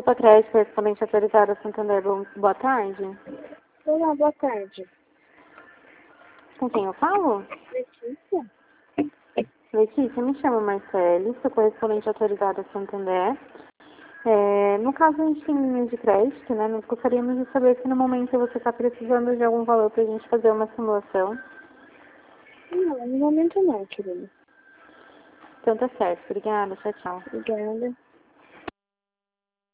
Desculpa, crédito, correspondente autorizado Santander. Boa tarde. Olá, boa tarde. Com quem eu falo? Letícia? Letícia, me chamo Marcele, sou correspondente autorizada Santander. No caso, a gente tem linhas de crédito, né? Nós gostaríamos de saber se no momento você está precisando de algum valor para a gente fazer uma simulação. Não, no momento não, querida. Então tá certo. Obrigada. Tchau, tchau. Obrigada.